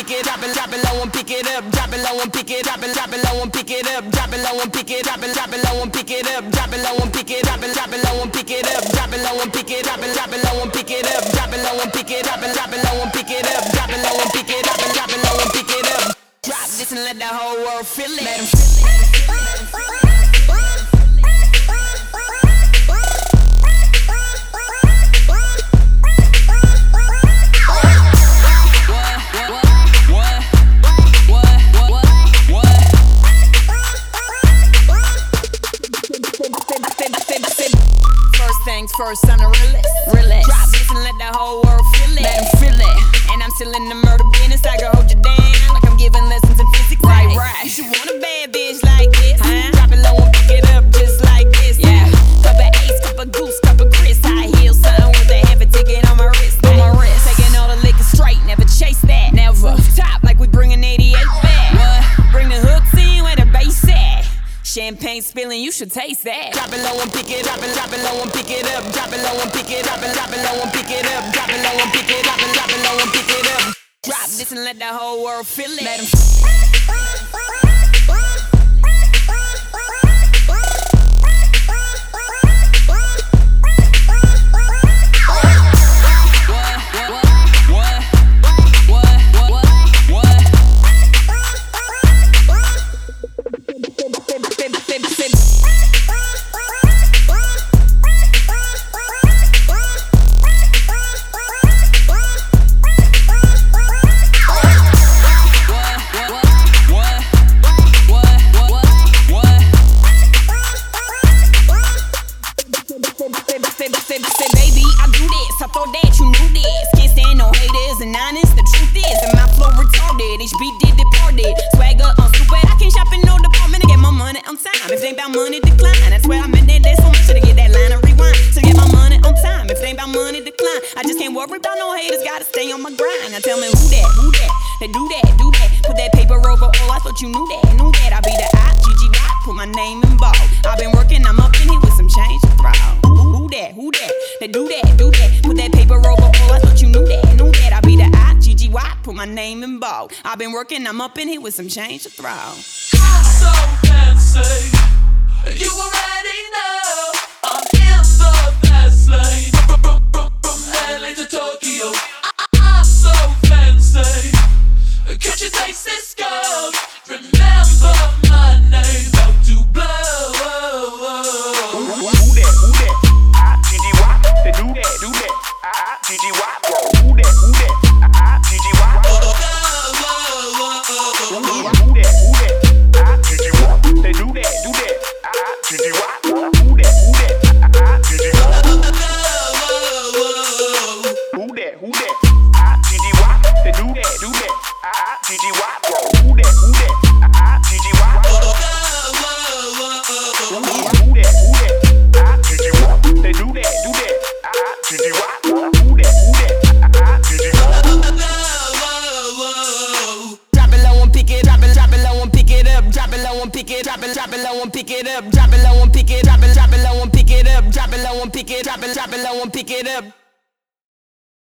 pick it, drop it low and pick it up, drop it low and pick it, drop it low and pick it up, drop it low and pick it, drop it low and pick it up, drop it low and pick it, drop it low and pick it up, drop it low and pick it, drop it low and pick it up, drop it low and pick it, drop it low and pick it up, drop it low and pick it, drop it low and pick it up. Drop this and let the whole world feel it. Let 'em feel it. First, I'm the realest. Drop this and let the whole world feel it. Let 'em feel it. And I'm still in the murder business. I can hold you down like I'm giving lessons in physics. Right. You want a bad bitch like this? Drop it low and pick it up just like this. Yeah. Cup of Ace, cup of Goose, cup of Chris. High heels, something with a heavy ticket on my wrist. Taking all the liquor straight, never chase that. Never. Top like we bringing 88 back. What? Bring the hooks in where the bass at. Champagne spilling, you should taste that. Drop it low and pick it, drop it low and pick it up. Drop it low and pick it, drop it low and pick it up. Drop it low and pick it, drop it low and pick it up. Drop this and let the whole world feel it. Let 'em baby, I do this, I thought that you knew this. Can't stand no haters and honest, the truth is that my flow retarded, HB did departed. Swagger on stupid, I can't shop in no department to get my money on time. If it ain't about money, decline. That's where I meant that so much to get that line and rewind. To get my money on time, if it ain't about money, decline. I just can't worry about no haters, gotta stay on my grind. Now tell me who that, they do that. Put that paper over, oh I thought you knew that. I be the I-G-G rock, put my name in bold. I've been working, I'm up in here with some change to throw. Who that, they do that. Put that paper over, oh I thought you knew that. I be the I-G-G-Y, put my name in bold. I've been working, I'm up in here with some change to throw. I'm so fancy, you already know. I'm in the fast lane, from LA to Tokyo. I'm so fancy, could you taste this gold? Remember my name, about to blow. Who that? I-G-G-Y, they do that. I-G-G-Y, who that? I-G-G-Y. Who that? I-G-G-Y, they do that. I-G-G-Y, who that? I-G-G-Y. Who that? I-G-G-Y, they do that. I-G-G-Y, who that? I-G-G-Y. Who that? I-G-G-Y, they do that. I-G-G-Y, who that? I-G-G-Y. Drop it low and pick it, drop it low and pick it up. Drop it low and pick it, drop it low and pick it up. Drop it low and pick it, drop it low and pick it up. Drop it low and pick it, drop it low and pick it up.